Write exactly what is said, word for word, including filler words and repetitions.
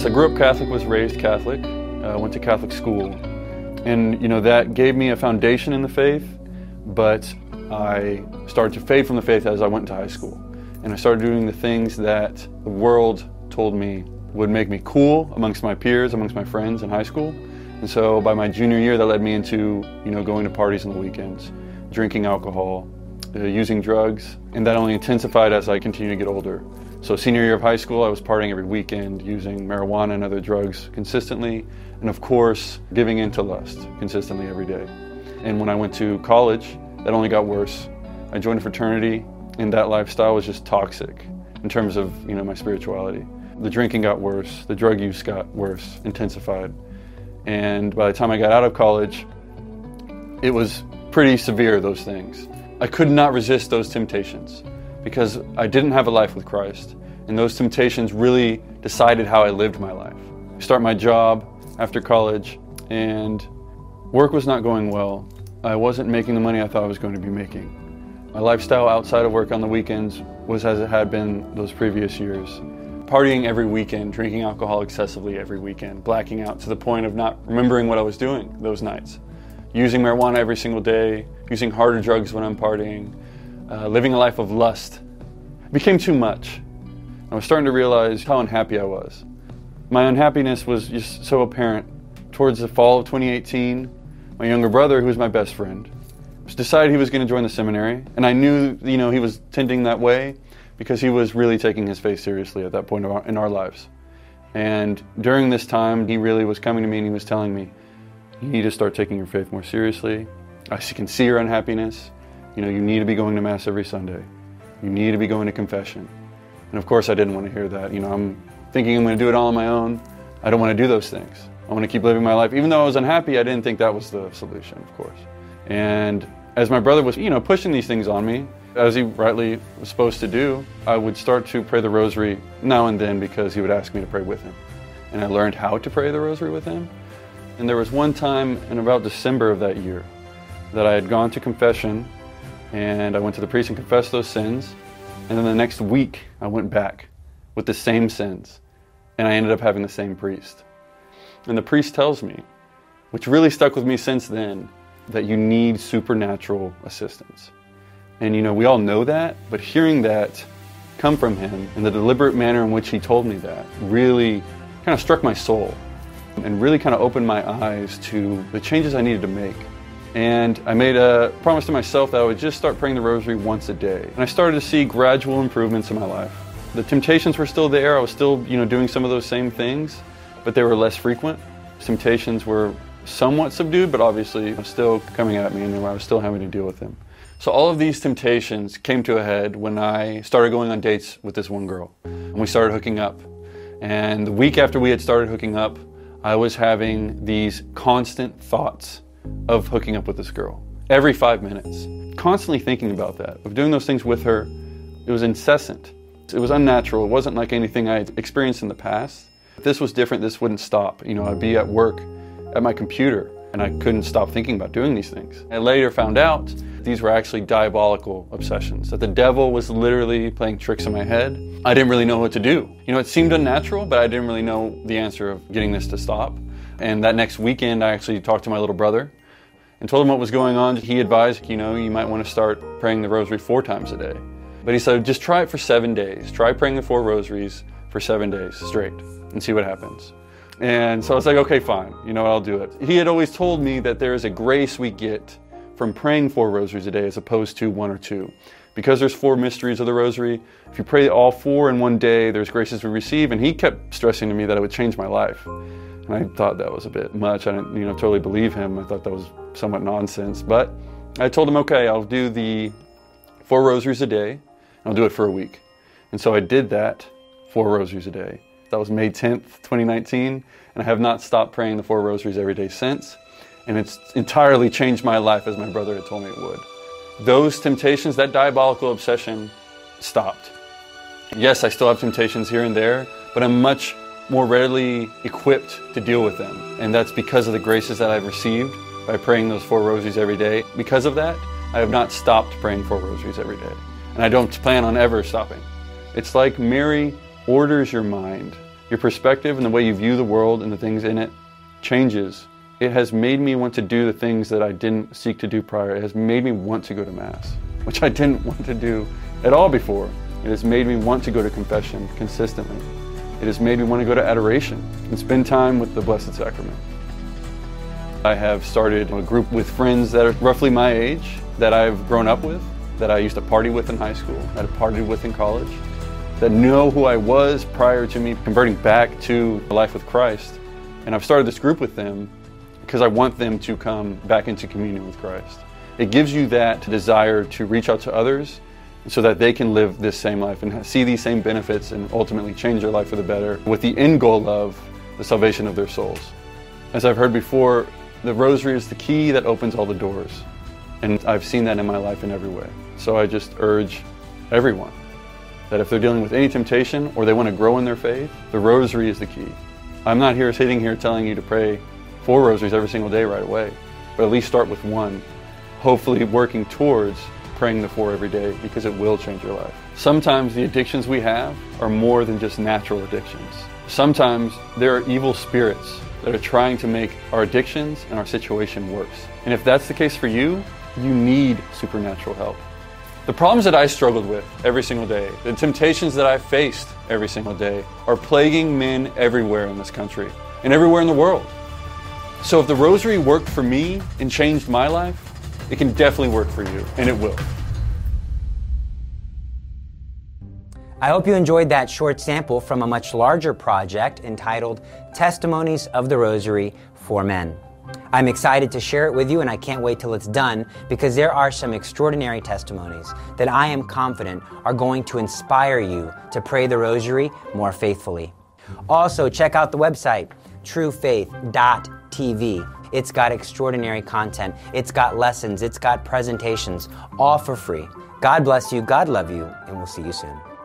I grew up Catholic, was raised Catholic, uh, went to Catholic school. And, you know, that gave me a foundation in the faith, but I started to fade from the faith as I went to high school. And I started doing the things that the world told me would make me cool amongst my peers, amongst my friends in high school. And so by my junior year, that led me into, you know, going to parties on the weekends, drinking alcohol, uh, using drugs, and that only intensified as I continued to get older. So senior year of high school, I was partying every weekend, using marijuana and other drugs consistently, and of course, giving in to lust consistently every day. And when I went to college, that only got worse. I joined a fraternity, and that lifestyle was just toxic in terms of, you know, my spirituality. The drinking got worse, the drug use got worse, intensified. And by the time I got out of college, it was pretty severe, those things. I could not resist those temptations because I didn't have a life with Christ. And those temptations really decided how I lived my life. I start my job after college, and work was not going well. I wasn't making the money I thought I was going to be making. My lifestyle outside of work on the weekends was as it had been those previous years. Partying every weekend, drinking alcohol excessively every weekend, blacking out to the point of not remembering what I was doing those nights. Using marijuana every single day, using harder drugs when I'm partying, uh, living a life of lust. It became too much. I was starting to realize how unhappy I was. My unhappiness was just so apparent. Towards the fall of twenty eighteen, my younger brother, who was my best friend, decided he was going to join the seminary, and I knew, you know, he was tending that way because he was really taking his faith seriously at that point in our, in our lives. And during this time, he really was coming to me and he was telling me, you need to start taking your faith more seriously. I can see your unhappiness. You know, you need to be going to Mass every Sunday. You need to be going to confession. And of course, I didn't want to hear that. You know, I'm thinking I'm going to do it all on my own. I don't want to do those things. I want to keep living my life. Even though I was unhappy, I didn't think that was the solution, of course. And as my brother was, you know, pushing these things on me, as he rightly was supposed to do, I would start to pray the rosary now and then because he would ask me to pray with him. And I learned how to pray the rosary with him. And there was one time in about December of that year that I had gone to confession, and I went to the priest and confessed those sins. And then the next week, I went back with the same sins, and I ended up having the same priest. And the priest tells me, which really stuck with me since then, that you need supernatural assistance. And you know, we all know that, but hearing that come from him and the deliberate manner in which he told me that really kind of struck my soul and really kind of opened my eyes to the changes I needed to make. And I made a promise to myself that I would just start praying the rosary once a day. And I started to see gradual improvements in my life. The temptations were still there. I was still, you know, doing some of those same things, but they were less frequent. Temptations were somewhat subdued, but obviously still coming at me, and I was still having to deal with them. So all of these temptations came to a head when I started going on dates with this one girl, and we started hooking up. And the week after we had started hooking up, I was having these constant thoughts of hooking up with this girl every five minutes, constantly thinking about that, of doing those things with her. It was incessant. It was unnatural. It wasn't like anything I had experienced in the past. If this was different, this wouldn't stop. You know, I'd be at work at my computer, and I couldn't stop thinking about doing these things. I later found out these were actually diabolical obsessions, that the devil was literally playing tricks in my head. I didn't really know what to do. You know, it seemed unnatural, but I didn't really know the answer of getting this to stop. And that next weekend, I actually talked to my little brother and told him what was going on. He advised, you know, you might want to start praying the rosary four times a day. But he said, just try it for seven days. Try praying the four rosaries for seven days straight and see what happens. And so I was like, okay, fine, you know what, I'll do it. He had always told me that there is a grace we get from praying four rosaries a day as opposed to one or two. Because there's four mysteries of the rosary, if you pray all four in one day, there's graces we receive. And he kept stressing to me that it would change my life. And I thought that was a bit much. I didn't, you know, totally believe him. I thought that was somewhat nonsense. But I told him, okay, I'll do the four rosaries a day, and I'll do it for a week. And so I did that, four rosaries a day. That was May tenth, twenty nineteen, and I have not stopped praying the four rosaries every day since. And it's entirely changed my life as my brother had told me it would. Those temptations, that diabolical obsession, stopped. Yes, I still have temptations here and there, but I'm much more readily equipped to deal with them. And that's because of the graces that I've received by praying those four rosaries every day. Because of that, I have not stopped praying four rosaries every day. And I don't plan on ever stopping. It's like Mary orders your mind Your perspective and the way you view the world and the things in it changes. It has made me want to do the things that I didn't seek to do prior. It has made me want to go to Mass, which I didn't want to do at all before. It has made me want to go to confession consistently. It has made me want to go to adoration and spend time with the Blessed Sacrament. I have started a group with friends that are roughly my age, that I've grown up with, that I used to party with in high school, that I partied with in college, that know who I was prior to me converting back to life with Christ. And I've started this group with them because I want them to come back into communion with Christ. It gives you that desire to reach out to others so that they can live this same life and see these same benefits and ultimately change their life for the better with the end goal of the salvation of their souls. As I've heard before, the rosary is the key that opens all the doors. And I've seen that in my life in every way. So I just urge everyone that if they're dealing with any temptation or they want to grow in their faith, the rosary is the key. I'm not here sitting here telling you to pray four rosaries every single day right away, but at least start with one, hopefully working towards praying the four every day, because it will change your life. Sometimes the addictions we have are more than just natural addictions. Sometimes there are evil spirits that are trying to make our addictions and our situation worse. And if that's the case for you, you need supernatural help. The problems that I struggled with every single day, the temptations that I faced every single day, are plaguing men everywhere in this country and everywhere in the world. So if the rosary worked for me and changed my life, it can definitely work for you, and it will. I hope you enjoyed that short sample from a much larger project entitled Testimonies of the Rosary for Men. I'm excited to share it with you, and I can't wait till it's done, because there are some extraordinary testimonies that I am confident are going to inspire you to pray the Rosary more faithfully. Also, check out the website, true faith dot t v. It's got extraordinary content. It's got lessons. It's got presentations, all for free. God bless you. God love you, and we'll see you soon.